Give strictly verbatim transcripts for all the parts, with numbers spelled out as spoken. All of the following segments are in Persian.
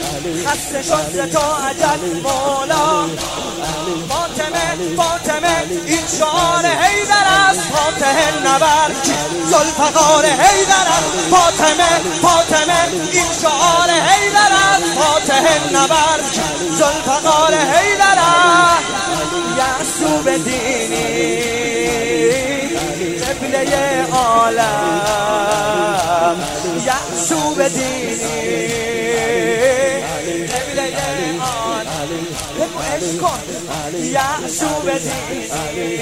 خسته شد تو عجل مولا فاطمه فاطمه این شعار حیدر است فاتح نبرد ذوالفقار حیدر است فاطمه فاطمه این شعار حیدر است فاتح نبرد ذوالفقار حیدر است یعصوب دینی قبله عالم یعصوب دینی قبله عالم بگو عشق کن یعصوب دینی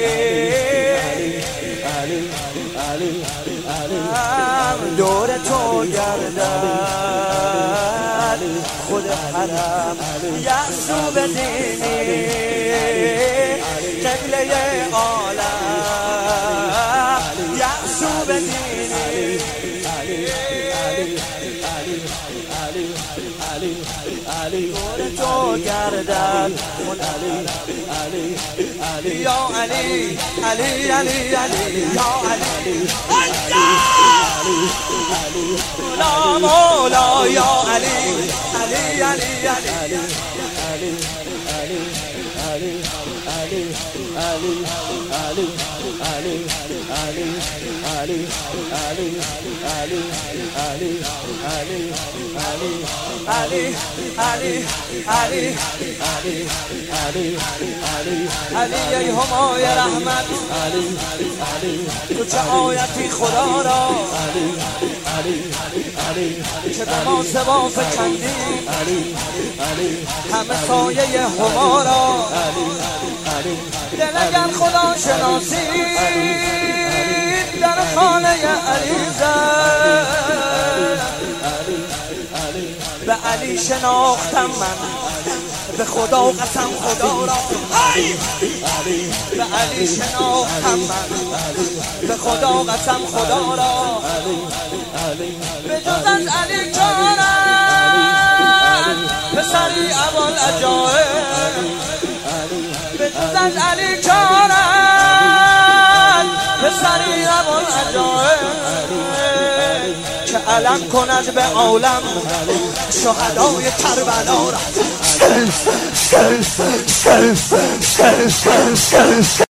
دور تو گردد خود حرم یعصوب دینی قبله عالم یعصوب دینی دور تو گردد یا علی علی علی علی یا علی مولا مولا یا علی علی علی علی علی علی علی ای همای رحمت تو چه آیتی خدا را که به ما سوا فکندی همه سایه هما را دل اگر خدا شناسی در خانه علی زد به علی شناختم من به خدا قسم خدا را به علی شناختم من به خدا قسم خدا را به جز از علی جانم پسری ابوالعجایب به جز از علی جانم پسری ابوالعجایب که علم کند به عالم شهدای کربلا را